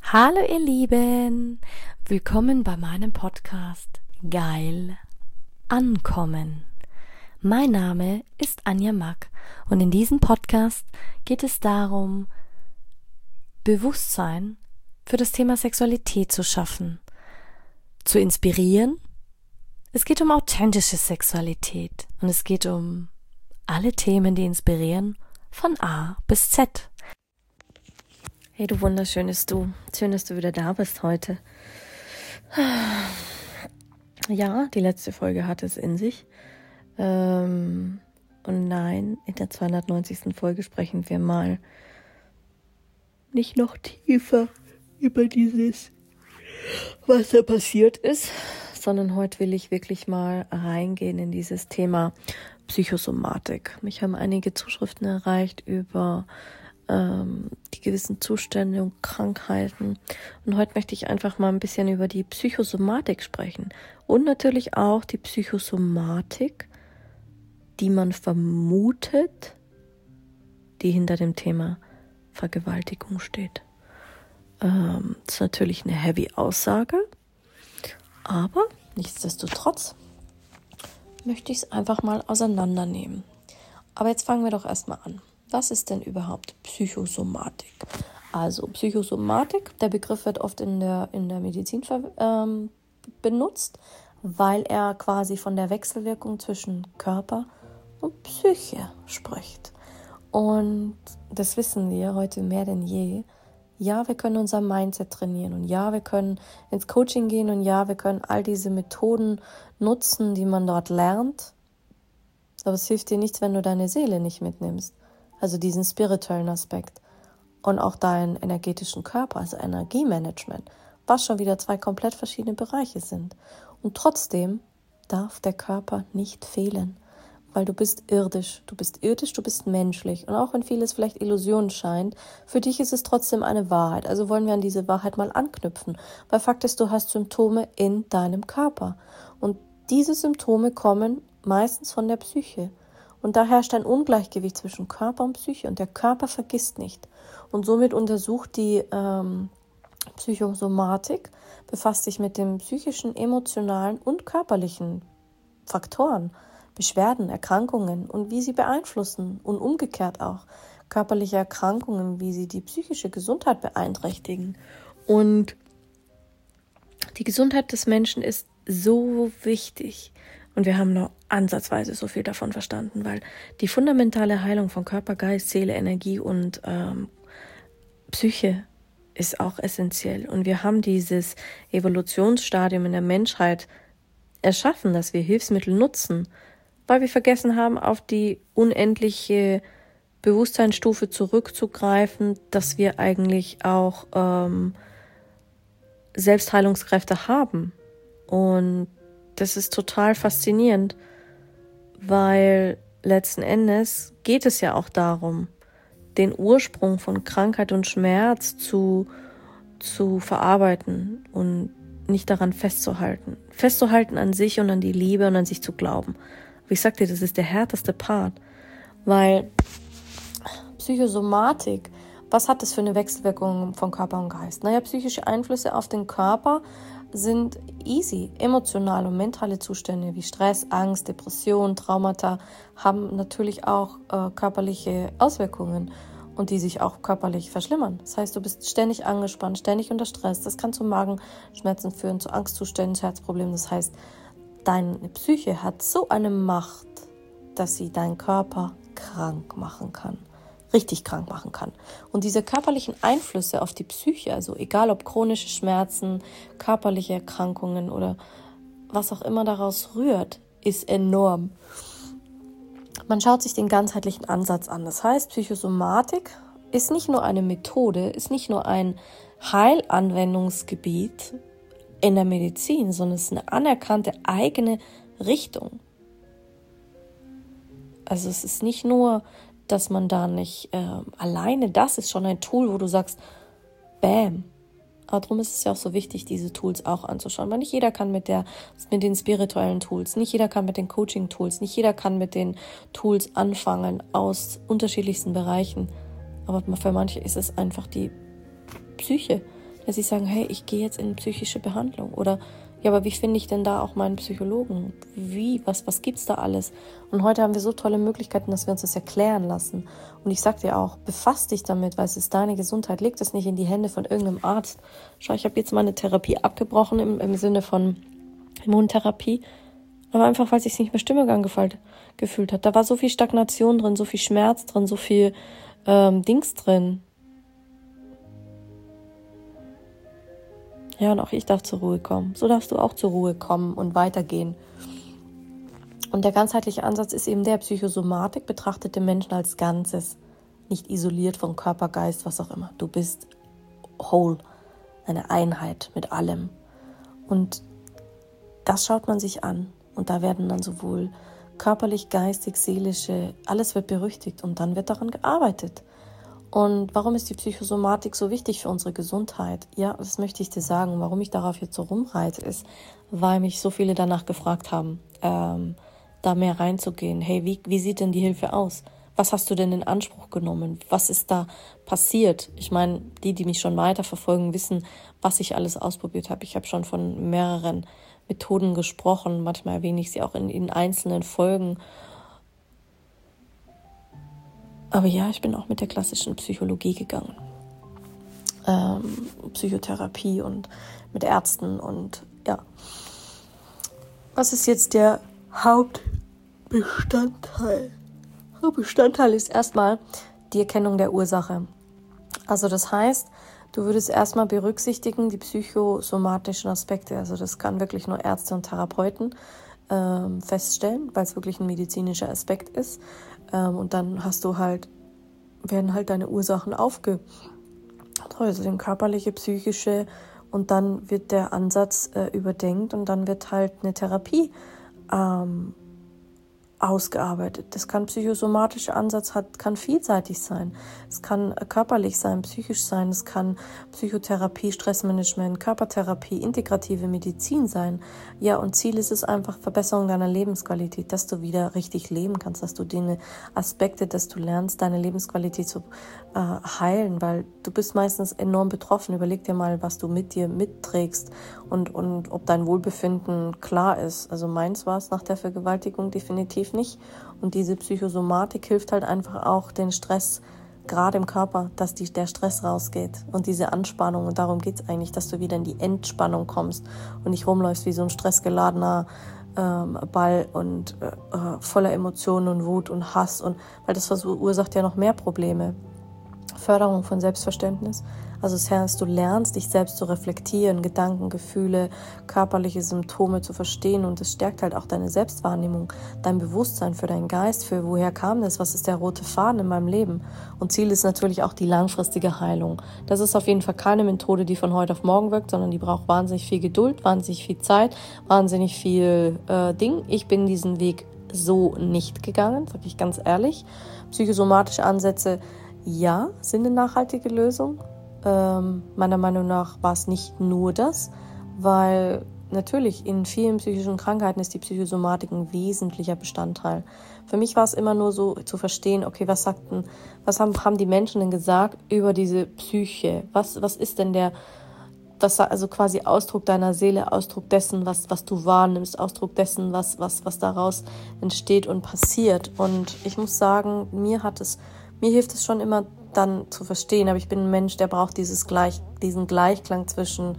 Hallo ihr Lieben, willkommen bei meinem Podcast Geil Ankommen. Mein Name ist Anja Mack und in diesem Podcast geht es darum, Bewusstsein für das Thema Sexualität zu schaffen, zu inspirieren. Es geht um authentische Sexualität und es geht um alle Themen, die inspirieren, von A bis Z. Hey du wunderschönes Du, schön, dass du wieder da bist heute. Ja, die letzte Folge hatte es in sich. Und nein, in der 290. Folge sprechen wir mal nicht noch tiefer über dieses, was da passiert ist, sondern heute will ich wirklich mal reingehen in dieses Thema Psychosomatik. Mich haben einige Zuschriften erreicht über die gewissen Zustände und Krankheiten. Und heute möchte ich einfach mal ein bisschen über die Psychosomatik sprechen. Und natürlich auch die Psychosomatik, die man vermutet, die hinter dem Thema Vergewaltigung steht. Das ist natürlich eine heavy Aussage, aber nichtsdestotrotz möchte ich es einfach mal auseinandernehmen. Aber jetzt fangen wir doch erstmal an. Was ist denn überhaupt Psychosomatik? Also Psychosomatik, der Begriff wird oft in der Medizin benutzt, weil er quasi von der Wechselwirkung zwischen Körper und Psyche spricht. Und das wissen wir heute mehr denn je. Ja, wir können unser Mindset trainieren und ja, wir können ins Coaching gehen und ja, wir können all diese Methoden nutzen, die man dort lernt. Aber es hilft dir nichts, wenn du deine Seele nicht mitnimmst. Also diesen spirituellen Aspekt und auch deinen energetischen Körper, also Energiemanagement, was schon wieder zwei komplett verschiedene Bereiche sind. Und trotzdem darf der Körper nicht fehlen, weil du bist irdisch, du bist menschlich. Und auch wenn vieles vielleicht Illusion scheint, für dich ist es trotzdem eine Wahrheit. Also wollen wir an diese Wahrheit mal anknüpfen, weil Fakt ist, du hast Symptome in deinem Körper. Und diese Symptome kommen meistens von der Psyche. Und da herrscht ein Ungleichgewicht zwischen Körper und Psyche und der Körper vergisst nicht. Und somit untersucht die Psychosomatik, befasst sich mit den psychischen, emotionalen und körperlichen Faktoren, Beschwerden, Erkrankungen und wie sie beeinflussen und umgekehrt auch körperliche Erkrankungen, wie sie die psychische Gesundheit beeinträchtigen. Und die Gesundheit des Menschen ist so wichtig. Und wir haben noch ansatzweise so viel davon verstanden, weil die fundamentale Heilung von Körper, Geist, Seele, Energie und Psyche ist auch essentiell. Und wir haben dieses Evolutionsstadium in der Menschheit erschaffen, dass wir Hilfsmittel nutzen, weil wir vergessen haben, auf die unendliche Bewusstseinsstufe zurückzugreifen, dass wir eigentlich auch Selbstheilungskräfte haben. Und das ist total faszinierend, weil letzten Endes geht es ja auch darum, den Ursprung von Krankheit und Schmerz zu verarbeiten und nicht daran festzuhalten. Festzuhalten an sich und an die Liebe und an sich zu glauben. Aber ich sag dir, das ist der härteste Part, weil Psychosomatik, was hat das für eine Wechselwirkung von Körper und Geist? Naja, psychische Einflüsse auf den Körper sind easy. Emotionale und mentale Zustände wie Stress, Angst, Depression, Traumata haben natürlich auch körperliche Auswirkungen und die sich auch körperlich verschlimmern. Das heißt, du bist ständig angespannt, ständig unter Stress. Das kann zu Magenschmerzen führen, zu Angstzuständen, zu Herzproblemen. Das heißt, deine Psyche hat so eine Macht, dass sie deinen Körper krank machen kann. Richtig krank machen kann. Und diese körperlichen Einflüsse auf die Psyche, also egal ob chronische Schmerzen, körperliche Erkrankungen oder was auch immer daraus rührt, ist enorm. Man schaut sich den ganzheitlichen Ansatz an. Das heißt, Psychosomatik ist nicht nur eine Methode, ist nicht nur ein Heilanwendungsgebiet in der Medizin, sondern es ist eine anerkannte eigene Richtung. Also es ist nicht nur, dass man da nicht alleine, das ist schon ein Tool, wo du sagst, bam. Aber darum ist es ja auch so wichtig, diese Tools auch anzuschauen, weil nicht jeder kann mit den spirituellen Tools, nicht jeder kann mit den Coaching-Tools, nicht jeder kann mit den Tools anfangen aus unterschiedlichsten Bereichen. Aber für manche ist es einfach die Psyche, dass sie sagen, hey, ich gehe jetzt in psychische Behandlung. Oder, ja, aber wie finde ich denn da auch meinen Psychologen? Was gibt's da alles? Und heute haben wir so tolle Möglichkeiten, dass wir uns das erklären lassen. Und ich sag dir auch, befass dich damit, weil es ist deine Gesundheit. Leg das nicht in die Hände von irgendeinem Arzt. Schau, ich habe jetzt meine Therapie abgebrochen im Sinne von Immuntherapie. Aber einfach, weil sich nicht mehr Stimmung gefühlt hat. Da war so viel Stagnation drin, so viel Schmerz drin, so viel Dings drin. Ja, und auch ich darf zur Ruhe kommen. So darfst du auch zur Ruhe kommen und weitergehen. Und der ganzheitliche Ansatz ist eben der, Psychosomatik betrachtet den Menschen als Ganzes, nicht isoliert von Körper, Geist, was auch immer. Du bist whole, eine Einheit mit allem. Und das schaut man sich an. Und da werden dann sowohl körperlich, geistig, seelische, alles wird berüchtigt und dann wird daran gearbeitet. Und warum ist die Psychosomatik so wichtig für unsere Gesundheit? Ja, das möchte ich dir sagen. Warum ich darauf jetzt so rumreite, ist, weil mich so viele danach gefragt haben, da mehr reinzugehen. Hey, wie sieht denn die Hilfe aus? Was hast du denn in Anspruch genommen? Was ist da passiert? Ich meine, die mich schon weiterverfolgen, wissen, was ich alles ausprobiert habe. Ich habe schon von mehreren Methoden gesprochen. Manchmal erwähne ich sie auch in einzelnen Folgen. Aber ja, ich bin auch mit der klassischen Psychologie gegangen. Psychotherapie und mit Ärzten und ja. Was ist jetzt der Hauptbestandteil? Hauptbestandteil ist erstmal die Erkennung der Ursache. Also das heißt, du würdest erstmal berücksichtigen die psychosomatischen Aspekte. Also das kann wirklich nur Ärzte und Therapeuten feststellen, weil es wirklich ein medizinischer Aspekt ist. Und dann werden halt deine Ursachen also den körperliche, psychische, und dann wird der Ansatz überdenkt und dann wird halt eine Therapie ausgearbeitet. Das kann psychosomatischer Ansatz kann vielseitig sein. Es kann körperlich sein, psychisch sein, es kann Psychotherapie, Stressmanagement, Körpertherapie, integrative Medizin sein. Ja, und Ziel ist es einfach Verbesserung deiner Lebensqualität, dass du wieder richtig leben kannst, dass du die Aspekte, dass du lernst, deine Lebensqualität zu heilen, weil du bist meistens enorm betroffen. Überleg dir mal, was du mit dir mitträgst und ob dein Wohlbefinden klar ist. Also meins war es nach der Vergewaltigung definitiv nicht. Und diese Psychosomatik hilft halt einfach auch den Stress, gerade im Körper, dass der Stress rausgeht und diese Anspannung. Und darum geht es eigentlich, dass du wieder in die Entspannung kommst und nicht rumläufst wie so ein stressgeladener Ball und voller Emotionen und Wut und Hass. Und weil das verursacht ja noch mehr Probleme. Förderung von Selbstverständnis. Also das heißt, du lernst, dich selbst zu reflektieren, Gedanken, Gefühle, körperliche Symptome zu verstehen, und es stärkt halt auch deine Selbstwahrnehmung, dein Bewusstsein für deinen Geist, für woher kam das, was ist der rote Faden in meinem Leben. Und Ziel ist natürlich auch die langfristige Heilung. Das ist auf jeden Fall keine Methode, die von heute auf morgen wirkt, sondern die braucht wahnsinnig viel Geduld, wahnsinnig viel Zeit, wahnsinnig viel Ding. Ich bin diesen Weg so nicht gegangen, sage ich ganz ehrlich. Psychosomatische Ansätze, ja, sind eine nachhaltige Lösung. Meiner Meinung nach war es nicht nur das, weil natürlich in vielen psychischen Krankheiten ist die Psychosomatik ein wesentlicher Bestandteil. Für mich war es immer nur so zu verstehen, okay, was haben die Menschen denn gesagt über diese Psyche? Was ist denn also quasi Ausdruck deiner Seele, Ausdruck dessen, was du wahrnimmst, Ausdruck dessen, was daraus entsteht und passiert. Und ich muss sagen, mir hilft es schon immer dann zu verstehen, aber ich bin ein Mensch, der braucht diesen Gleichklang zwischen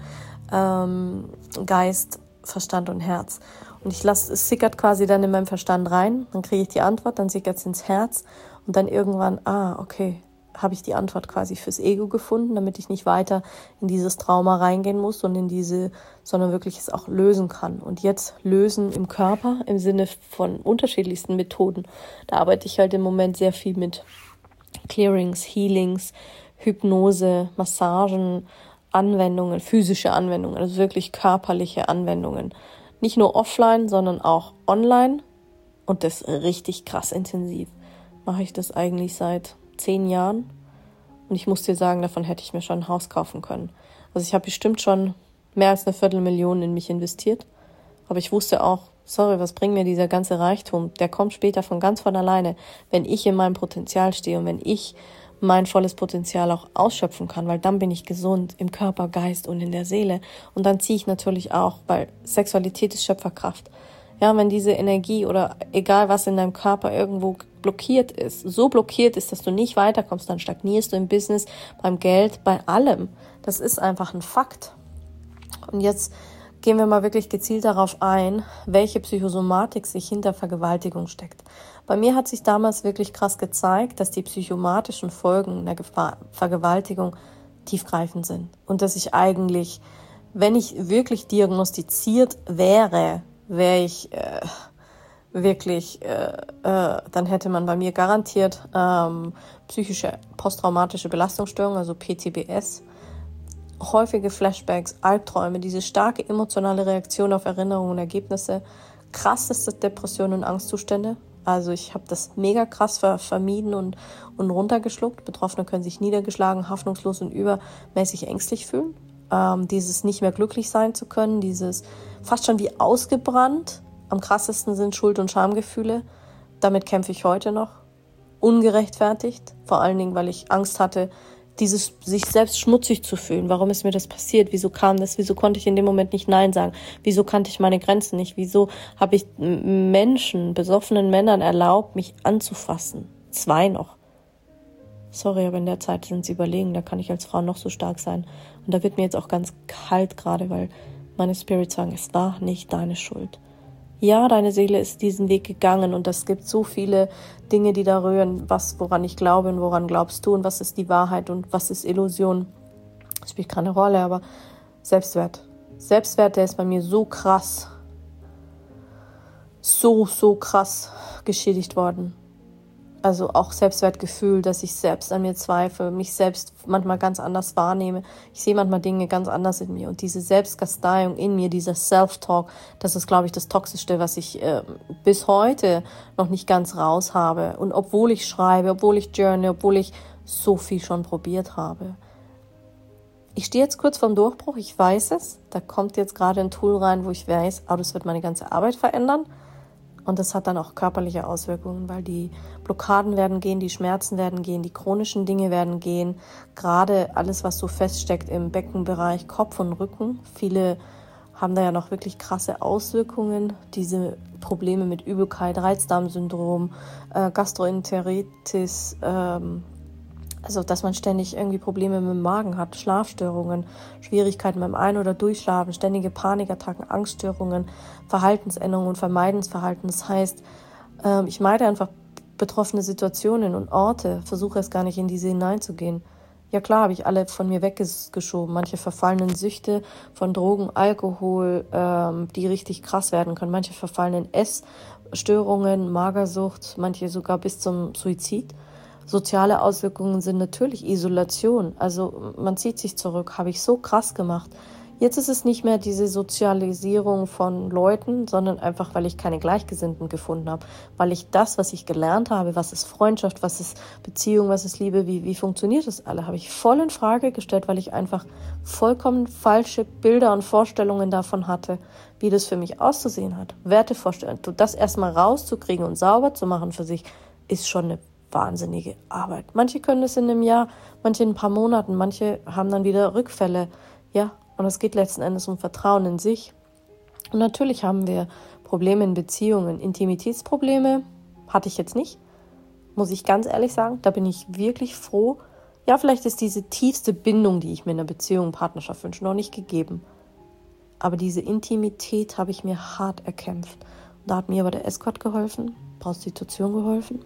Geist, Verstand und Herz. Und es sickert quasi dann in meinem Verstand rein, dann kriege ich die Antwort, dann sickert es ins Herz und dann irgendwann, okay, habe ich die Antwort quasi fürs Ego gefunden, damit ich nicht weiter in dieses Trauma reingehen muss und sondern wirklich es auch lösen kann. Und jetzt lösen im Körper im Sinne von unterschiedlichsten Methoden. Da arbeite ich halt im Moment sehr viel mit Clearings, Healings, Hypnose, Massagen, Anwendungen, physische Anwendungen, also wirklich körperliche Anwendungen. Nicht nur offline, sondern auch online, und das richtig krass intensiv. Mache ich das eigentlich seit 10 Jahren, und ich muss dir sagen, davon hätte ich mir schon ein Haus kaufen können. Also ich habe bestimmt schon mehr als 250.000 in mich investiert, aber ich wusste auch, was bringt mir dieser ganze Reichtum? Der kommt später von ganz von alleine, wenn ich in meinem Potenzial stehe und wenn ich mein volles Potenzial auch ausschöpfen kann, weil dann bin ich gesund im Körper, Geist und in der Seele. Und dann ziehe ich natürlich auch, weil Sexualität ist Schöpferkraft. Ja, wenn diese Energie oder egal was in deinem Körper irgendwo blockiert ist, so blockiert ist, dass du nicht weiterkommst, dann stagnierst du im Business, beim Geld, bei allem. Das ist einfach ein Fakt. Und jetzt gehen wir mal wirklich gezielt darauf ein, welche Psychosomatik sich hinter Vergewaltigung steckt. Bei mir hat sich damals wirklich krass gezeigt, dass die psychosomatischen Folgen der Vergewaltigung tiefgreifend sind. Und dass ich eigentlich, wenn ich wirklich diagnostiziert wäre ich wirklich, dann hätte man bei mir garantiert psychische posttraumatische Belastungsstörung, also PTBS, häufige Flashbacks, Albträume, diese starke emotionale Reaktion auf Erinnerungen und Ergebnisse, krasseste Depressionen und Angstzustände. Also ich habe das mega krass vermieden und runtergeschluckt. Betroffene können sich niedergeschlagen, hoffnungslos und übermäßig ängstlich fühlen. Dieses nicht mehr glücklich sein zu können, dieses fast schon wie ausgebrannt. Am krassesten sind Schuld- und Schamgefühle. Damit kämpfe ich heute noch. Ungerechtfertigt, vor allen Dingen, weil ich Angst hatte, dieses sich selbst schmutzig zu fühlen. Warum ist mir das passiert? Wieso kam das? Wieso konnte ich in dem Moment nicht Nein sagen? Wieso kannte ich meine Grenzen nicht? Wieso habe ich Menschen, besoffenen Männern erlaubt, mich anzufassen? 2 noch. Sorry, aber in der Zeit sind sie überlegen. Da kann ich als Frau noch so stark sein. Und da wird mir jetzt auch ganz kalt gerade, weil meine Spirits sagen, es war nicht deine Schuld. Ja, deine Seele ist diesen Weg gegangen und es gibt so viele Dinge, die da rühren, woran ich glaube und woran glaubst du und was ist die Wahrheit und was ist Illusion. Das spielt keine Rolle, aber Selbstwert. Selbstwert, der ist bei mir so krass geschädigt worden. Also auch Selbstwertgefühl, dass ich selbst an mir zweifle, mich selbst manchmal ganz anders wahrnehme. Ich sehe manchmal Dinge ganz anders in mir. Und diese Selbstkasteiung in mir, dieser Self-Talk, das ist, glaube ich, das Toxischste, was ich bis heute noch nicht ganz raus habe. Und obwohl ich schreibe, obwohl ich journal, obwohl ich so viel schon probiert habe. Ich stehe jetzt kurz vorm Durchbruch, ich weiß es. Da kommt jetzt gerade ein Tool rein, wo ich weiß, das wird meine ganze Arbeit verändern. Und das hat dann auch körperliche Auswirkungen, weil die Blockaden werden gehen, die Schmerzen werden gehen, die chronischen Dinge werden gehen. Gerade alles, was so feststeckt im Beckenbereich, Kopf und Rücken. Viele haben da ja noch wirklich krasse Auswirkungen. Diese Probleme mit Übelkeit, Reizdarmsyndrom, Gastroenteritis, also dass man ständig irgendwie Probleme mit dem Magen hat, Schlafstörungen, Schwierigkeiten beim Ein- oder Durchschlafen, ständige Panikattacken, Angststörungen, Verhaltensänderungen und Vermeidensverhalten. Das heißt, ich meide einfach betroffene Situationen und Orte, versuche es gar nicht in diese hineinzugehen. Ja klar, habe ich alle von mir weggeschoben. Manche verfallenen Süchte von Drogen, Alkohol, die richtig krass werden können. Manche verfallenen Essstörungen, Magersucht, manche sogar bis zum Suizid. Soziale Auswirkungen sind natürlich Isolation. Also man zieht sich zurück, habe ich so krass gemacht. Jetzt ist es nicht mehr diese Sozialisierung von Leuten, sondern einfach, weil ich keine Gleichgesinnten gefunden habe. Weil ich das, was ich gelernt habe, was ist Freundschaft, was ist Beziehung, was ist Liebe, wie funktioniert das alle, habe ich voll in Frage gestellt, weil ich einfach vollkommen falsche Bilder und Vorstellungen davon hatte, wie das für mich auszusehen hat. Wertevorstellungen. Das erstmal rauszukriegen und sauber zu machen für sich, ist schon eine wahnsinnige Arbeit. Manche können es in einem Jahr, manche in ein paar Monaten, manche haben dann wieder Rückfälle. Ja, und es geht letzten Endes um Vertrauen in sich. Und natürlich haben wir Probleme in Beziehungen. Intimitätsprobleme hatte ich jetzt nicht, muss ich ganz ehrlich sagen. Da bin ich wirklich froh. Ja, vielleicht ist diese tiefste Bindung, die ich mir in einer Beziehung, Partnerschaft wünsche, noch nicht gegeben. Aber diese Intimität habe ich mir hart erkämpft. Und da hat mir aber der Escort geholfen, Prostitution geholfen.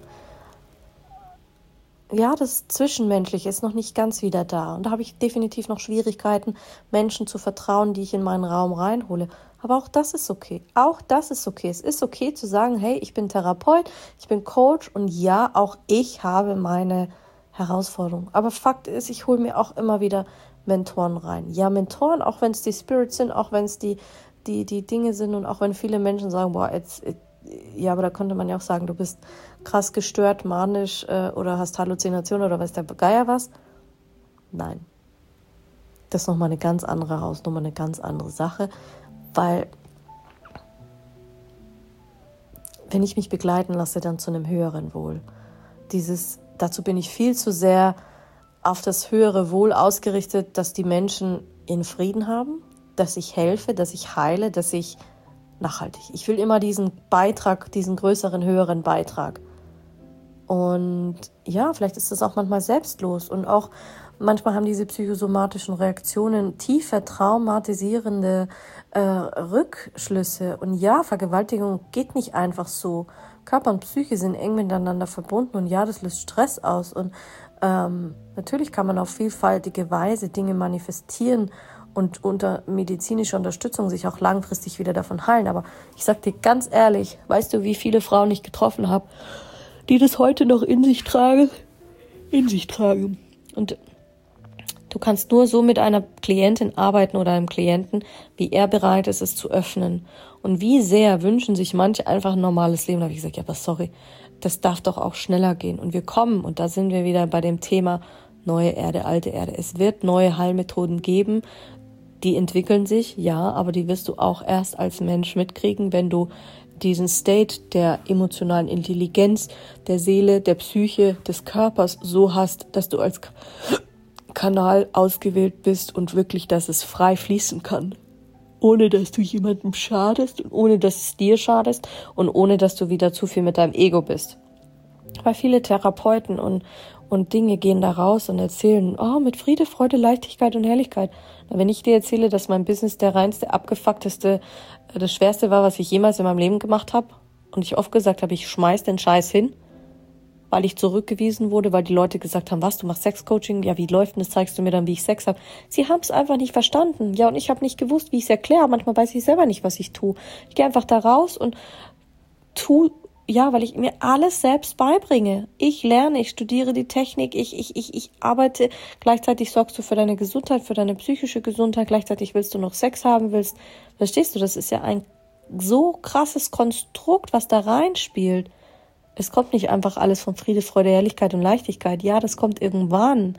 Ja, das Zwischenmenschliche ist noch nicht ganz wieder da. Und da habe ich definitiv noch Schwierigkeiten, Menschen zu vertrauen, die ich in meinen Raum reinhole. Aber auch das ist okay. Auch das ist okay. Es ist okay zu sagen, hey, ich bin Therapeut, ich bin Coach und ja, auch ich habe meine Herausforderungen. Aber Fakt ist, ich hole mir auch immer wieder Mentoren rein. Ja, Mentoren, auch wenn es die Spirits sind, auch wenn es die Dinge sind und auch wenn viele Menschen sagen, boah, ja, aber da könnte man ja auch sagen, du bist krass gestört, manisch oder hast Halluzinationen oder weiß der Geier was. Nein. Das ist nochmal eine ganz andere Hausnummer, eine ganz andere Sache, weil wenn ich mich begleiten lasse, dann zu einem höheren Wohl. Dieses dazu bin ich viel zu sehr auf das höhere Wohl ausgerichtet, dass die Menschen ihren Frieden haben, dass ich helfe, dass ich heile, dass ich nachhaltig. Ich will immer diesen Beitrag, diesen größeren, höheren Beitrag. Und ja, vielleicht ist das auch manchmal selbstlos. Und auch manchmal haben diese psychosomatischen Reaktionen tiefer traumatisierende Rückschlüsse. Und ja, Vergewaltigung geht nicht einfach so. Körper und Psyche sind eng miteinander verbunden. Und ja, das löst Stress aus. Und natürlich kann man auf vielfältige Weise Dinge manifestieren und unter medizinischer Unterstützung sich auch langfristig wieder davon heilen. Aber ich sag dir ganz ehrlich, weißt du, wie viele Frauen ich getroffen habe, die das heute noch in sich tragen. Und du kannst nur so mit einer Klientin arbeiten oder einem Klienten, wie er bereit ist, es zu öffnen. Und wie sehr wünschen sich manche einfach ein normales Leben. Da habe ich gesagt, ja, aber sorry, das darf doch auch schneller gehen. Und wir kommen, und da sind wir wieder bei dem Thema neue Erde, alte Erde. Es wird neue Heilmethoden geben, die entwickeln sich, ja, aber die wirst du auch erst als Mensch mitkriegen, wenn du diesen State der emotionalen Intelligenz, der Seele, der Psyche, des Körpers so hast, dass du als Kanal ausgewählt bist und wirklich, dass es frei fließen kann. Ohne, dass du jemandem schadest und ohne, dass es dir schadest und ohne, dass du wieder zu viel mit deinem Ego bist. Weil viele Therapeuten und Dinge gehen da raus und erzählen, mit Friede, Freude, Leichtigkeit und Herrlichkeit. Wenn ich dir erzähle, dass mein Business der reinste, abgefuckteste, das Schwerste war, was ich jemals in meinem Leben gemacht habe und ich oft gesagt habe, ich schmeiß den Scheiß hin, weil ich zurückgewiesen wurde, weil die Leute gesagt haben, was, du machst Sexcoaching? Ja, wie läuft denn das? Zeigst du mir dann, wie ich Sex habe? Sie haben es einfach nicht verstanden. Ja, und ich habe nicht gewusst, wie ich es erkläre. Manchmal weiß ich selber nicht, was ich tue. Ich gehe einfach da raus und tue, ja, weil ich mir alles selbst beibringe. Ich lerne, ich studiere die Technik, ich arbeite. Gleichzeitig sorgst du für deine Gesundheit, für deine psychische Gesundheit. Gleichzeitig willst du noch Sex haben, verstehst du, das ist ja ein so krasses Konstrukt, was da reinspielt. Es kommt nicht einfach alles von Friede, Freude, Herrlichkeit und Leichtigkeit. Ja, das kommt irgendwann.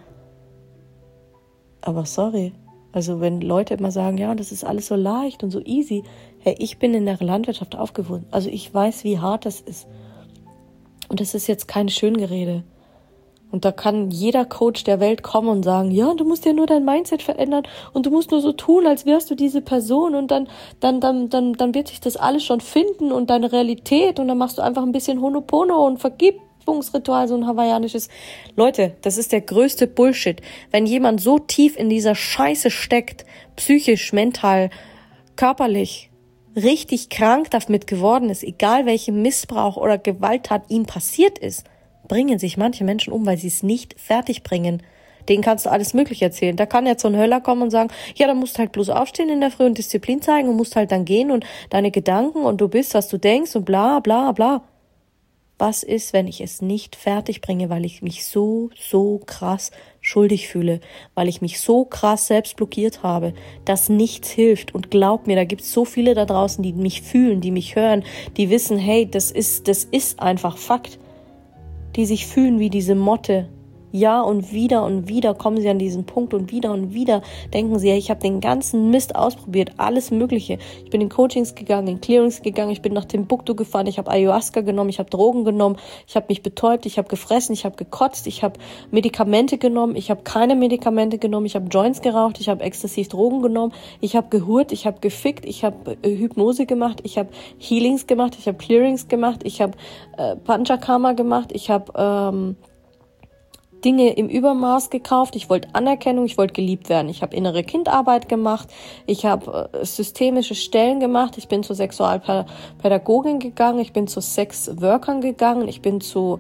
Aber sorry. Also wenn Leute immer sagen, ja, das ist alles so leicht und so easy. Hey, ich bin in der Landwirtschaft aufgewachsen. Also ich weiß, wie hart das ist. Und das ist jetzt kein Schöngerede. Und da kann jeder Coach der Welt kommen und sagen, ja, du musst ja nur dein Mindset verändern und du musst nur so tun, als wärst du diese Person und dann wird sich das alles schon finden und deine Realität und dann machst du einfach ein bisschen Ho'oponopono und Vergebungsritual, so ein hawaiianisches. Leute, das ist der größte Bullshit. Wenn jemand so tief in dieser Scheiße steckt, psychisch, mental, körperlich, richtig krank damit geworden ist, egal welche Missbrauch oder Gewalttat ihm passiert ist, bringen sich manche Menschen um, weil sie es nicht fertig bringen. Denen kannst du alles Mögliche erzählen. Da kann jetzt so ein Höller kommen und sagen, ja, dann musst du halt bloß aufstehen in der Früh und Disziplin zeigen und musst halt dann gehen und deine Gedanken und du bist, was du denkst und bla, bla, bla. Was ist, wenn ich es nicht fertig bringe, weil ich mich so krass schuldig fühle, weil ich mich so krass selbst blockiert habe, dass nichts hilft. Und glaub mir, da gibt es so viele da draußen, die mich fühlen, die mich hören, die wissen, hey, das ist einfach Fakt. Die sich fühlen wie diese Motte. Ja, und wieder kommen sie an diesen Punkt und wieder denken sie, ich habe den ganzen Mist ausprobiert, alles Mögliche. Ich bin in Coachings gegangen, in Clearings gegangen, ich bin nach Timbuktu gefahren, ich habe Ayahuasca genommen, ich habe Drogen genommen, ich habe mich betäubt, ich habe gefressen, ich habe gekotzt, ich habe Medikamente genommen, ich habe keine Medikamente genommen, ich habe Joints geraucht, ich habe exzessiv Drogen genommen, ich habe gehurt, ich habe gefickt, ich habe Hypnose gemacht, ich habe Healings gemacht, ich habe Clearings gemacht, ich habe Panchakarma gemacht, ich habe Dinge im Übermaß gekauft, ich wollte Anerkennung, ich wollte geliebt werden. Ich habe innere Kindarbeit gemacht, ich habe systemische Stellen gemacht, ich bin zur Sexualpädagogin gegangen, ich bin zu Sexworkern gegangen, ich bin zu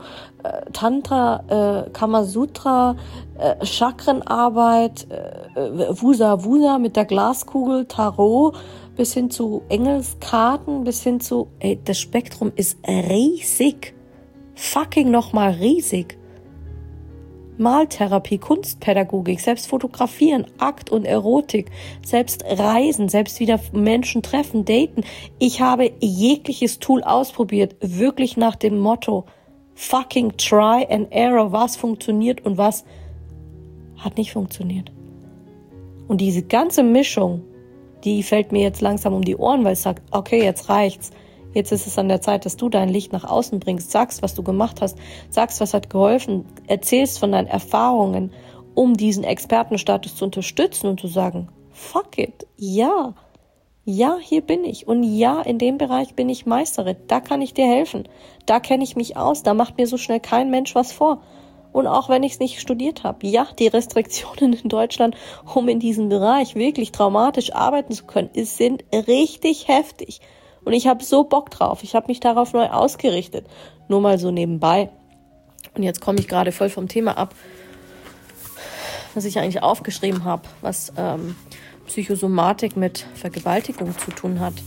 Tantra, Kamasutra, Chakrenarbeit, Wusa mit der Glaskugel, Tarot, bis hin zu Engelskarten, bis hin zu, das Spektrum ist riesig. Fucking nochmal riesig. Maltherapie, Kunstpädagogik, selbst fotografieren, Akt und Erotik, selbst reisen, selbst wieder Menschen treffen, daten. Ich habe jegliches Tool ausprobiert, wirklich nach dem Motto fucking try and error, was funktioniert und was hat nicht funktioniert. Und diese ganze Mischung, die fällt mir jetzt langsam um die Ohren, weil ich sage, okay, jetzt reicht's. Jetzt ist es an der Zeit, dass du dein Licht nach außen bringst, sagst, was du gemacht hast, sagst, was hat geholfen, erzählst von deinen Erfahrungen, um diesen Expertenstatus zu unterstützen und zu sagen, fuck it, ja, hier bin ich und ja, in dem Bereich bin ich Meisterin, da kann ich dir helfen, da kenne ich mich aus, da macht mir so schnell kein Mensch was vor. Und auch wenn ich es nicht studiert habe, ja, die Restriktionen in Deutschland, um in diesem Bereich wirklich traumatisch arbeiten zu können, sind richtig heftig. Und ich habe so Bock drauf, ich habe mich darauf neu ausgerichtet, nur mal so nebenbei. Und jetzt komme ich gerade voll vom Thema ab, was ich eigentlich aufgeschrieben habe, was Psychosomatik mit Vergewaltigung zu tun hat.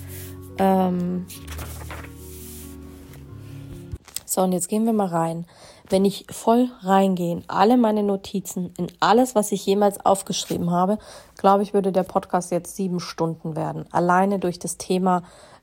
So, und jetzt gehen wir mal rein. Wenn ich voll reingehe in alle meine Notizen, in alles, was ich jemals aufgeschrieben habe, glaube ich, würde der Podcast jetzt 7 Stunden werden. Alleine durch das Thema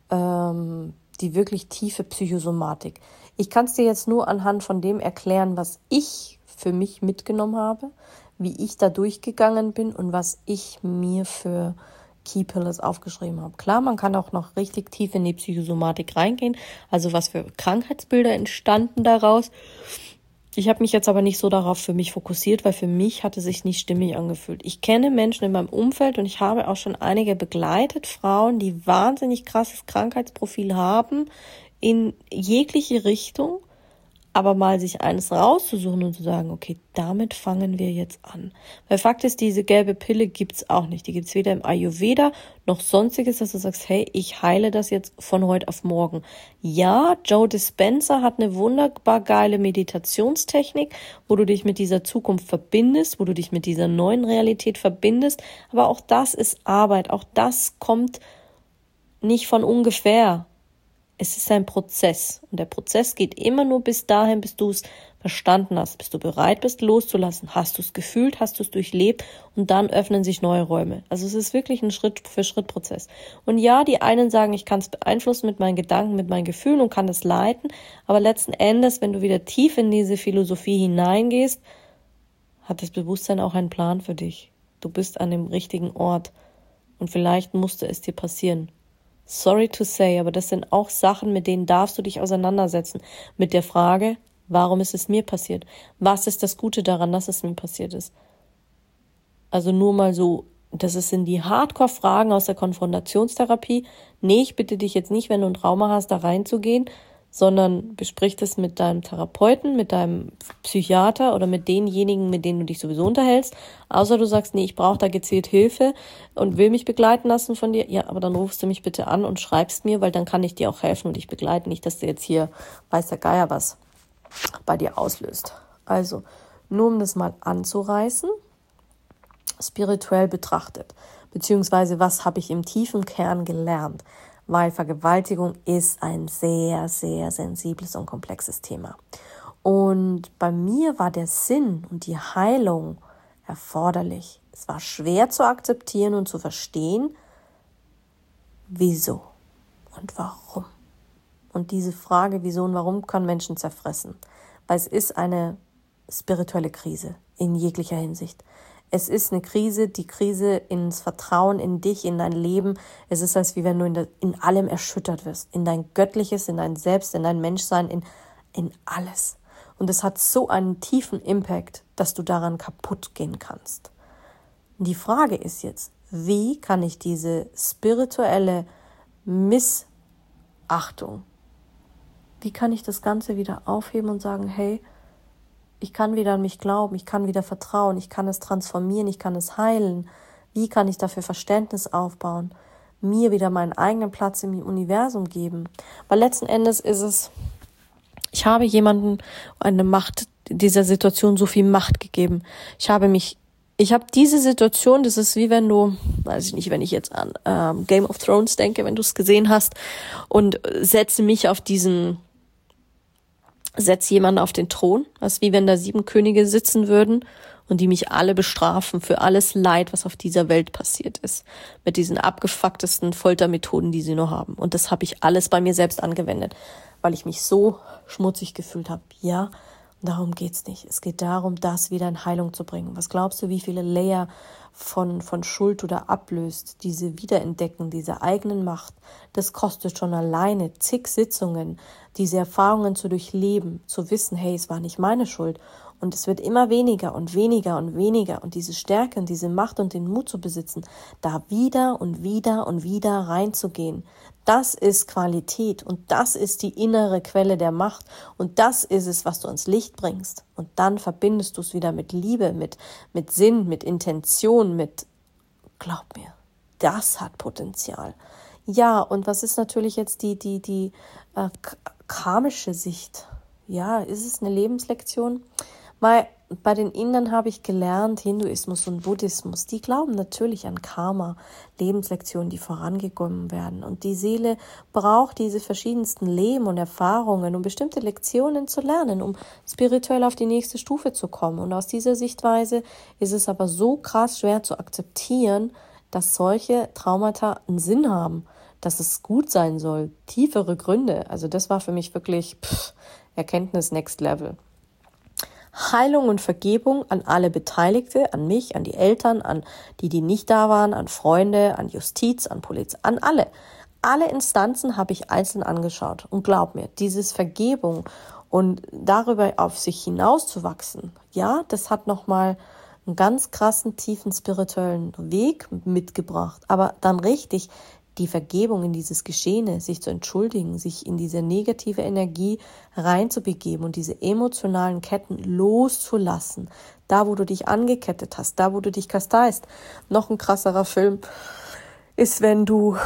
die wirklich tiefe Psychosomatik. Ich kann es dir jetzt nur anhand von dem erklären, was ich für mich mitgenommen habe, wie ich da durchgegangen bin und was ich mir für Key-Pillars aufgeschrieben habe. Klar, man kann auch noch richtig tief in die Psychosomatik reingehen, also was für Krankheitsbilder entstanden daraus. Ich habe mich jetzt aber nicht so darauf für mich fokussiert, weil für mich hat es sich nicht stimmig angefühlt. Ich kenne Menschen in meinem Umfeld und ich habe auch schon einige begleitet, Frauen, die wahnsinnig krasses Krankheitsprofil haben, in jegliche Richtung, aber mal sich eines rauszusuchen und zu sagen, okay, damit fangen wir jetzt an. Weil Fakt ist, diese gelbe Pille gibt's auch nicht. Die gibt's weder im Ayurveda noch sonstiges, dass du sagst, hey, ich heile das jetzt von heute auf morgen. Ja, Joe Dispenza hat eine wunderbar geile Meditationstechnik, wo du dich mit dieser Zukunft verbindest, wo du dich mit dieser neuen Realität verbindest. Aber auch das ist Arbeit. Auch das kommt nicht von ungefähr. Es ist ein Prozess und der Prozess geht immer nur bis dahin, bis du es verstanden hast, bis du bereit bist loszulassen. Hast du es gefühlt, hast du es durchlebt und dann öffnen sich neue Räume. Also es ist wirklich ein Schritt-für-Schritt-Prozess. Und ja, die einen sagen, ich kann es beeinflussen mit meinen Gedanken, mit meinen Gefühlen und kann das leiten, aber letzten Endes, wenn du wieder tief in diese Philosophie hineingehst, hat das Bewusstsein auch einen Plan für dich. Du bist an dem richtigen Ort und vielleicht musste es dir passieren. Sorry to say, aber das sind auch Sachen, mit denen darfst du dich auseinandersetzen. Mit der Frage, warum ist es mir passiert? Was ist das Gute daran, dass es mir passiert ist? Also nur mal so, das sind die Hardcore-Fragen aus der Konfrontationstherapie. Nee, ich bitte dich jetzt nicht, wenn du ein Trauma hast, da reinzugehen, sondern besprich das mit deinem Therapeuten, mit deinem Psychiater oder mit denjenigen, mit denen du dich sowieso unterhältst. Außer du sagst, nee, ich brauche da gezielt Hilfe und will mich begleiten lassen von dir. Ja, aber dann rufst du mich bitte an und schreibst mir, weil dann kann ich dir auch helfen und dich begleiten. Nicht, dass du jetzt hier, weiß der Geier was, bei dir auslöst. Also, nur um das mal anzureißen, spirituell betrachtet, beziehungsweise was habe ich im tiefen Kern gelernt? Weil Vergewaltigung ist ein sehr, sehr sensibles und komplexes Thema. Und bei mir war der Sinn und die Heilung erforderlich. Es war schwer zu akzeptieren und zu verstehen, wieso und warum. Und diese Frage, wieso und warum, kann Menschen zerfressen. Weil es ist eine spirituelle Krise in jeglicher Hinsicht. Es ist eine Krise, die Krise ins Vertrauen in dich, in dein Leben. Es ist, als wie wenn du in allem erschüttert wirst. In dein Göttliches, in dein Selbst, in dein Menschsein, in alles. Und es hat so einen tiefen Impact, dass du daran kaputt gehen kannst. Und die Frage ist jetzt, wie kann ich diese spirituelle Missachtung, wie kann ich das Ganze wieder aufheben und sagen, hey, ich kann wieder an mich glauben, ich kann wieder vertrauen, ich kann es transformieren, ich kann es heilen. Wie kann ich dafür Verständnis aufbauen? Mir wieder meinen eigenen Platz im Universum geben? Weil letzten Endes ist es, ich habe jemandem eine Macht, dieser Situation so viel Macht gegeben. Ich habe diese Situation, das ist wie wenn du, weiß ich nicht, wenn ich jetzt an Game of Thrones denke, wenn du es gesehen hast und setze jemanden auf den Thron. Das ist wie wenn da 7 Könige sitzen würden und die mich alle bestrafen für alles Leid, was auf dieser Welt passiert ist. Mit diesen abgefucktesten Foltermethoden, die sie nur haben. Und das habe ich alles bei mir selbst angewendet, weil ich mich so schmutzig gefühlt habe. Ja, und Darum geht's nicht. Es geht darum, das wieder in Heilung zu bringen. Was glaubst du, wie viele Layer von Schuld du da ablöst? Diese Wiederentdecken, diese eigenen Macht, das kostet schon alleine zig Sitzungen, diese Erfahrungen zu durchleben, zu wissen, hey, es war nicht meine Schuld. Und es wird immer weniger und weniger und weniger. Und diese Stärke und diese Macht und den Mut zu besitzen, da wieder und wieder und wieder reinzugehen. Das ist Qualität und das ist die innere Quelle der Macht. Und das ist es, was du ans Licht bringst. Und dann verbindest du es wieder mit Liebe, mit Sinn, mit Intention, glaub mir, das hat Potenzial. Ja, und was ist natürlich jetzt die karmische Sicht? Ja, ist es eine Lebenslektion? Weil bei den Indern habe ich gelernt, Hinduismus und Buddhismus, die glauben natürlich an Karma, Lebenslektionen, die vorangekommen werden. Und die Seele braucht diese verschiedensten Leben und Erfahrungen, um bestimmte Lektionen zu lernen, um spirituell auf die nächste Stufe zu kommen. Und aus dieser Sichtweise ist es aber so krass schwer zu akzeptieren, dass solche Traumata einen Sinn haben, dass es gut sein soll, tiefere Gründe. Also das war für mich wirklich Erkenntnis Next Level. Heilung und Vergebung an alle Beteiligte, an mich, an die Eltern, an die nicht da waren, an Freunde, an Justiz, an Polizei, an alle. Alle Instanzen habe ich einzeln angeschaut. Und glaub mir, dieses Vergebung und darüber auf sich hinauszuwachsen, ja, das hat nochmal einen ganz krassen, tiefen spirituellen Weg mitgebracht. Aber dann richtig die Vergebung in dieses Geschehene, sich zu entschuldigen, sich in diese negative Energie reinzubegeben und diese emotionalen Ketten loszulassen. Da, wo du dich angekettet hast, da, wo du dich kasteist. Noch ein krasserer Film ist, wenn du,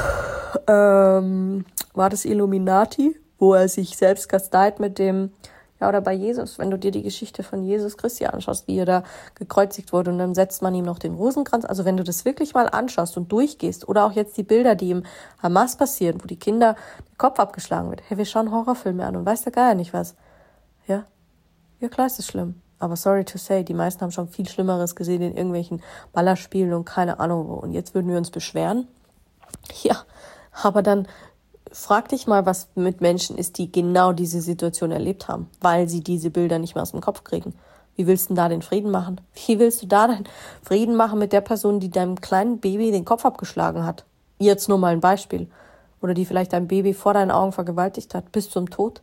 war das Illuminati, wo er sich selbst kasteit mit dem, ja, oder bei Jesus, wenn du dir die Geschichte von Jesus Christi anschaust, wie er da gekreuzigt wurde und dann setzt man ihm noch den Rosenkranz. Also wenn du das wirklich mal anschaust und durchgehst oder auch jetzt die Bilder, die im Hamas passieren, wo die Kinder der Kopf abgeschlagen wird. Hey, wir schauen Horrorfilme an und weiß der Geier nicht was. Ja? Ja, klar ist es schlimm. Aber sorry to say, die meisten haben schon viel Schlimmeres gesehen in irgendwelchen Ballerspielen und keine Ahnung wo. Und jetzt würden wir uns beschweren? Ja, aber dann frag dich mal, was mit Menschen ist, die genau diese Situation erlebt haben, weil sie diese Bilder nicht mehr aus dem Kopf kriegen. Wie willst du denn da den Frieden machen? Wie willst du da den Frieden machen mit der Person, die deinem kleinen Baby den Kopf abgeschlagen hat? Jetzt nur mal ein Beispiel. Oder die vielleicht dein Baby vor deinen Augen vergewaltigt hat, bis zum Tod?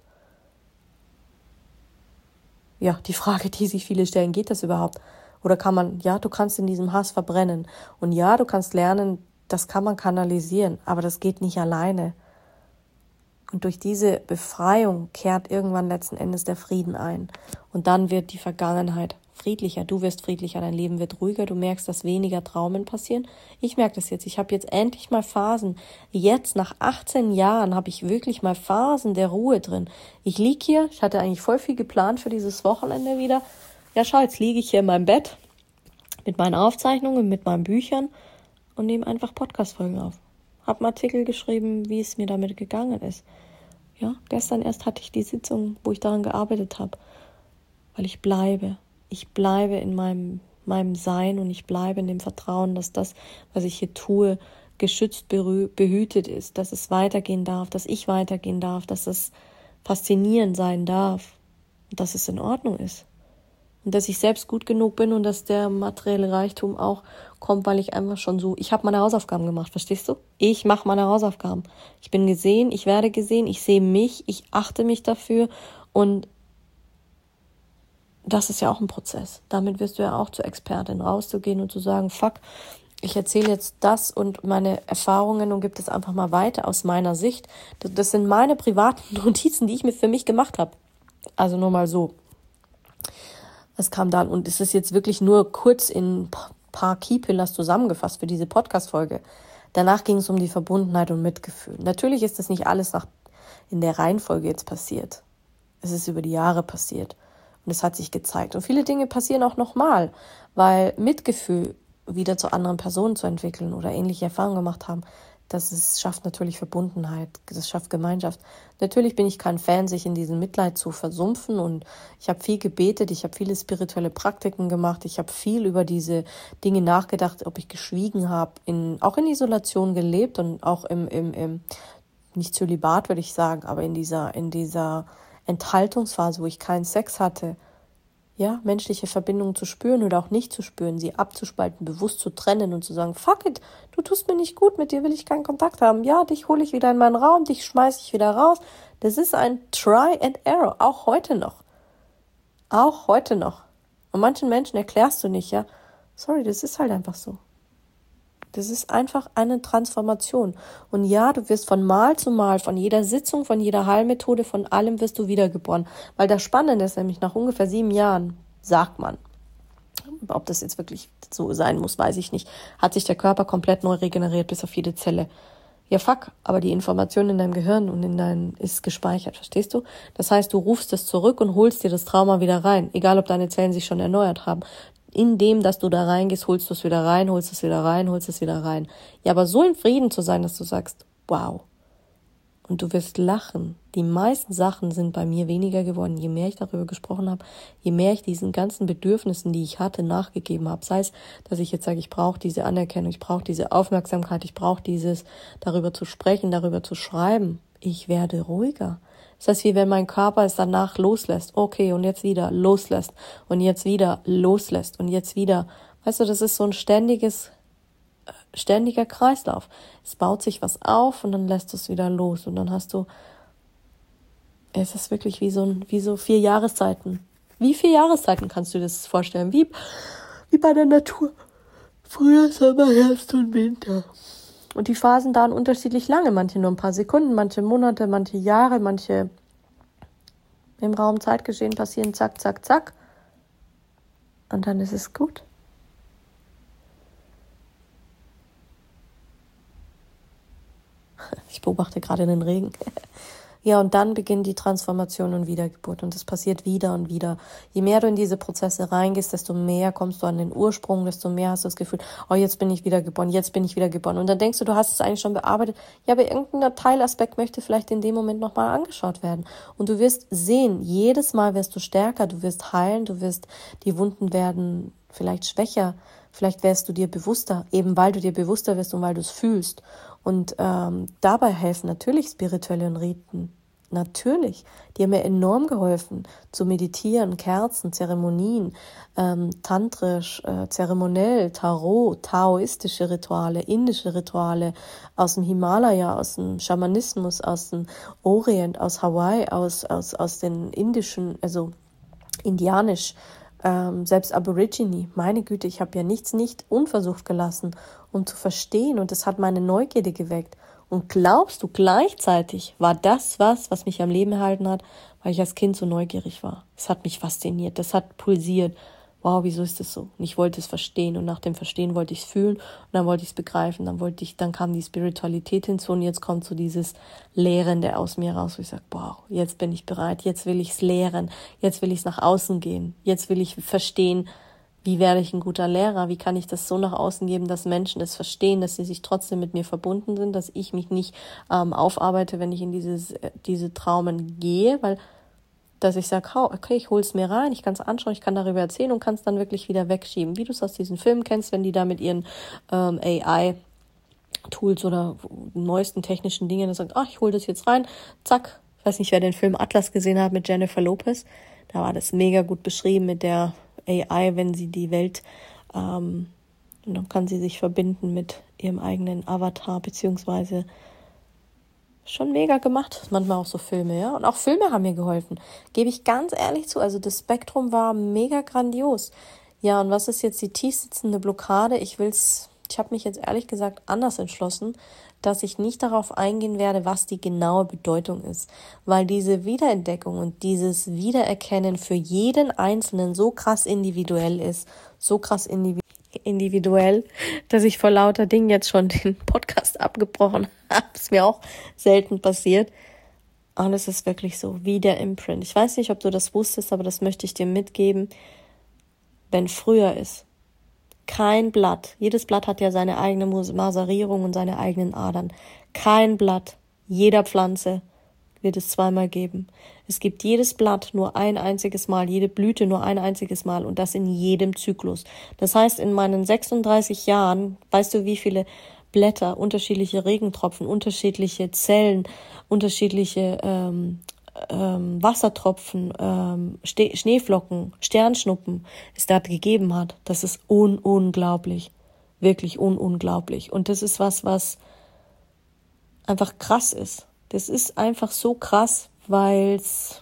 Ja, die Frage, die sich viele stellen, geht das überhaupt? Oder kann man, ja, du kannst in diesem Hass verbrennen. Und ja, du kannst lernen, das kann man kanalisieren, aber das geht nicht alleine. Und durch diese Befreiung kehrt irgendwann letzten Endes der Frieden ein. Und dann wird die Vergangenheit friedlicher. Du wirst friedlicher, dein Leben wird ruhiger. Du merkst, dass weniger Traumen passieren. Ich merke das jetzt. Ich habe jetzt endlich mal Phasen. Jetzt, nach 18 Jahren, habe ich wirklich mal Phasen der Ruhe drin. Ich lieg hier. Ich hatte eigentlich voll viel geplant für dieses Wochenende wieder. Ja, schau, jetzt liege ich hier in meinem Bett mit meinen Aufzeichnungen, mit meinen Büchern und nehme einfach Podcast-Folgen auf. Habe einen Artikel geschrieben, wie es mir damit gegangen ist. Ja, gestern erst hatte ich die Sitzung, wo ich daran gearbeitet habe. Weil ich bleibe. Ich bleibe in meinem Sein und ich bleibe in dem Vertrauen, dass das, was ich hier tue, geschützt, behütet ist, dass es weitergehen darf, dass ich weitergehen darf, dass es faszinierend sein darf und dass es in Ordnung ist. Und dass ich selbst gut genug bin und dass der materielle Reichtum auch kommt, weil ich einfach schon so, ich habe meine Hausaufgaben gemacht, verstehst du? Ich mache meine Hausaufgaben. Ich bin gesehen, ich werde gesehen, ich sehe mich, ich achte mich dafür und das ist ja auch ein Prozess. Damit wirst du ja auch zur Expertin rauszugehen und zu sagen, fuck, ich erzähle jetzt das und meine Erfahrungen und gebe das einfach mal weiter aus meiner Sicht. Das sind meine privaten Notizen, die ich mir für mich gemacht habe. Also nur mal so. Es kam dann und es ist jetzt wirklich nur kurz in ein paar Keypillars zusammengefasst für diese Podcast-Folge. Danach ging es um die Verbundenheit und Mitgefühl. Natürlich ist das nicht alles in der Reihenfolge jetzt passiert. Es ist über die Jahre passiert und es hat sich gezeigt. Und viele Dinge passieren auch nochmal, weil Mitgefühl wieder zu anderen Personen zu entwickeln oder ähnliche Erfahrungen gemacht haben, das schafft natürlich Verbundenheit, das schafft Gemeinschaft. Natürlich bin ich kein Fan, sich in diesem Mitleid zu versumpfen und ich habe viel gebetet, ich habe viele spirituelle Praktiken gemacht, ich habe viel über diese Dinge nachgedacht, ob ich geschwiegen habe, auch in Isolation gelebt und auch im nicht Zölibat würde ich sagen, aber in dieser Enthaltungsphase, wo ich keinen Sex hatte, ja, menschliche Verbindungen zu spüren oder auch nicht zu spüren, sie abzuspalten, bewusst zu trennen und zu sagen, fuck it, du tust mir nicht gut, mit dir will ich keinen Kontakt haben. Ja, dich hole ich wieder in meinen Raum, dich schmeiße ich wieder raus. Das ist ein Try and Error, auch heute noch. Auch heute noch. Und manchen Menschen erklärst du nicht, ja, sorry, das ist halt einfach so. Das ist einfach eine Transformation. Und ja, du wirst von Mal zu Mal, von jeder Sitzung, von jeder Heilmethode, von allem wirst du wiedergeboren. Weil das Spannende ist nämlich, nach ungefähr 7 Jahren, sagt man, ob das jetzt wirklich so sein muss, weiß ich nicht, hat sich der Körper komplett neu regeneriert, bis auf jede Zelle. Ja, fuck, aber die Information in deinem Gehirn und in deinem ist gespeichert, verstehst du? Das heißt, du rufst es zurück und holst dir das Trauma wieder rein, egal ob deine Zellen sich schon erneuert haben. Indem, dass du da reingehst, holst du es wieder rein, holst es wieder rein, holst es wieder rein. Ja, aber so in Frieden zu sein, dass du sagst, wow. Und du wirst lachen. Die meisten Sachen sind bei mir weniger geworden. Je mehr ich darüber gesprochen habe, je mehr ich diesen ganzen Bedürfnissen, die ich hatte, nachgegeben habe. Sei es, dass ich jetzt sage, ich brauche diese Anerkennung, ich brauche diese Aufmerksamkeit, ich brauche dieses, darüber zu sprechen, darüber zu schreiben. Ich werde ruhiger. Das heißt, wie wenn mein Körper es danach loslässt. Okay, und jetzt wieder loslässt. Und jetzt wieder loslässt. Und jetzt wieder. Weißt du, das ist so ein ständiger Kreislauf. Es baut sich was auf und dann lässt du es wieder los. Und dann hast du, es ist wirklich wie so 4 Jahreszeiten. Wie 4 Jahreszeiten kannst du dir das vorstellen? Wie bei der Natur. Frühjahr, Sommer, Herbst und Winter. Und die Phasen dauern unterschiedlich lange. Manche nur ein paar Sekunden, manche Monate, manche Jahre, manche im Raum Zeitgeschehen passieren, zack, zack, zack. Und dann ist es gut. Ich beobachte gerade den Regen. Ja, und dann beginnt die Transformation und Wiedergeburt. Und das passiert wieder und wieder. Je mehr du in diese Prozesse reingehst, desto mehr kommst du an den Ursprung, desto mehr hast du das Gefühl, oh, jetzt bin ich wiedergeboren, jetzt bin ich wiedergeboren. Und dann denkst du hast es eigentlich schon bearbeitet. Ja, aber irgendein Teilaspekt möchte vielleicht in dem Moment nochmal angeschaut werden. Und du wirst sehen, jedes Mal wirst du stärker, du wirst heilen, die Wunden werden vielleicht schwächer, vielleicht wärst du dir bewusster, eben weil du dir bewusster wirst und weil du es fühlst. Und dabei helfen natürlich spirituelle Riten. Natürlich. Die haben mir enorm geholfen, zu meditieren, Kerzen, Zeremonien, tantrisch, zeremoniell, Tarot, taoistische Rituale, indische Rituale aus dem Himalaya, aus dem Schamanismus, aus dem Orient, aus Hawaii, aus den indischen, also indianisch, selbst Aborigine, meine Güte, ich habe ja nichts nicht unversucht gelassen, um zu verstehen, und das hat meine Neugierde geweckt. Und glaubst du, gleichzeitig war das was mich am Leben erhalten hat, weil ich als Kind so neugierig war. Es hat mich fasziniert, das hat pulsiert. Wow, wieso ist das so? Und ich wollte es verstehen, und nach dem Verstehen wollte ich es fühlen, und dann wollte ich es begreifen, dann kam die Spiritualität hinzu, und jetzt kommt so dieses Lehrende aus mir raus, wo ich sage, wow, jetzt bin ich bereit, jetzt will ich es lehren, jetzt will ich es nach außen gehen, jetzt will ich verstehen, wie werde ich ein guter Lehrer, wie kann ich das so nach außen geben, dass Menschen das verstehen, dass sie sich trotzdem mit mir verbunden sind, dass ich mich nicht aufarbeite, wenn ich in diese Traumen gehe, weil dass ich sage, okay, ich hole es mir rein, ich kann es anschauen, ich kann darüber erzählen und kann es dann wirklich wieder wegschieben. Wie du es aus diesen Filmen kennst, wenn die da mit ihren AI-Tools oder neuesten technischen Dingen sagen, ich hole das jetzt rein, zack. Ich weiß nicht, wer den Film Atlas gesehen hat mit Jennifer Lopez. Da war das mega gut beschrieben mit der AI, wenn sie die Welt, und dann kann sie sich verbinden mit ihrem eigenen Avatar, beziehungsweise schon mega gemacht, manchmal auch so Filme, ja. Und auch Filme haben mir geholfen, gebe ich ganz ehrlich zu. Also das Spektrum war mega grandios. Ja, und was ist jetzt die tief sitzende Blockade? Ich habe mich jetzt ehrlich gesagt anders entschlossen, dass ich nicht darauf eingehen werde, was die genaue Bedeutung ist. Weil diese Wiederentdeckung und dieses Wiedererkennen für jeden Einzelnen so krass individuell ist, so krass individuell, dass ich vor lauter Dingen jetzt schon den Podcast abgebrochen habe. Ist mir auch selten passiert. Und es ist wirklich so, wie der Imprint. Ich weiß nicht, ob du das wusstest, aber das möchte ich dir mitgeben. Wenn früher ist, kein Blatt, jedes Blatt hat ja seine eigene Maserierung und seine eigenen Adern. Kein Blatt, jeder Pflanze wird es zweimal geben. Es gibt jedes Blatt nur ein einziges Mal, jede Blüte nur ein einziges Mal, und das in jedem Zyklus. Das heißt, in meinen 36 Jahren, weißt du, wie viele Blätter, unterschiedliche Regentropfen, unterschiedliche Zellen, unterschiedliche Wassertropfen, Schneeflocken, Sternschnuppen es dort gegeben hat. Das ist unglaublich. Wirklich unglaublich. Und das ist was einfach krass ist. Das ist einfach so krass, weil es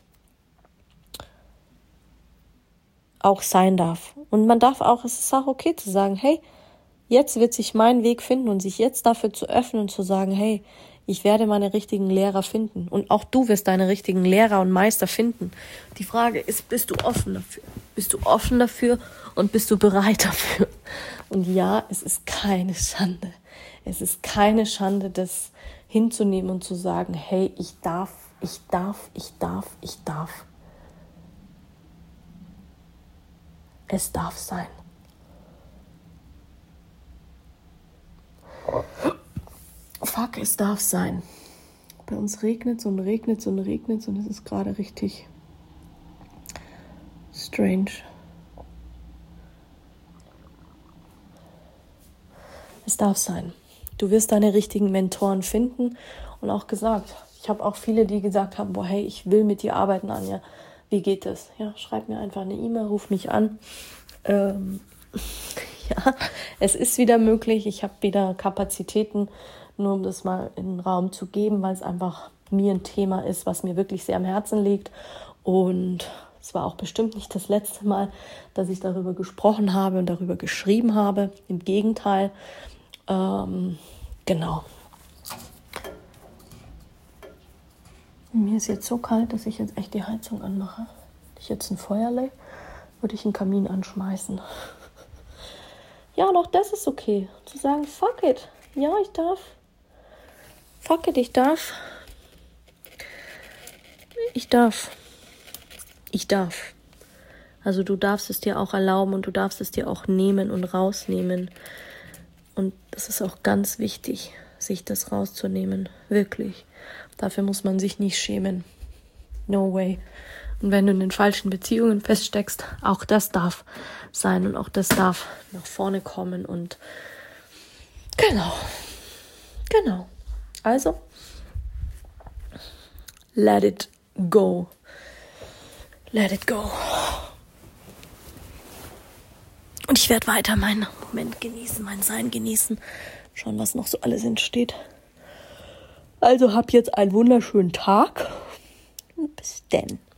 auch sein darf. Und man darf auch, es ist auch okay zu sagen, hey, jetzt wird sich mein Weg finden und sich jetzt dafür zu öffnen und zu sagen, hey, ich werde meine richtigen Lehrer finden. Und auch du wirst deine richtigen Lehrer und Meister finden. Die Frage ist, bist du offen dafür? Bist du offen dafür und bist du bereit dafür? Und ja, es ist keine Schande. Es ist keine Schande, das hinzunehmen und zu sagen, hey, ich darf. Es darf sein. Fuck, es darf sein. Bei uns regnet es und es ist gerade richtig strange. Es darf sein. Du wirst deine richtigen Mentoren finden und auch gesagt, ich habe auch viele, die gesagt haben, boah, hey, ich will mit dir arbeiten, Anja. Wie geht das? Ja, schreib mir einfach eine E-Mail, ruf mich an. Ja, es ist wieder möglich. Ich habe wieder Kapazitäten, nur um das mal in den Raum zu geben, weil es einfach mir ein Thema ist, was mir wirklich sehr am Herzen liegt. Und es war auch bestimmt nicht das letzte Mal, dass ich darüber gesprochen habe und darüber geschrieben habe. Im Gegenteil. Genau. Mir ist jetzt so kalt, dass ich jetzt echt die Heizung anmache. Hätte ich jetzt ein Feuer lege, würde ich einen Kamin anschmeißen. Ja, und auch das ist okay. Zu sagen, fuck it. Ja, ich darf. Fuck it, ich darf. Ich darf. Also du darfst es dir auch erlauben und du darfst es dir auch nehmen und rausnehmen. Und das ist auch ganz wichtig, sich das rauszunehmen. Wirklich. Dafür muss man sich nicht schämen. No way. Und wenn du in den falschen Beziehungen feststeckst, auch das darf sein und auch das darf nach vorne kommen. Und genau. Also, let it go. Let it go. Und ich werde weiter meinen Moment genießen, mein Sein genießen. Schauen, was noch so alles entsteht. Also hab jetzt einen wunderschönen Tag. Und bis denn.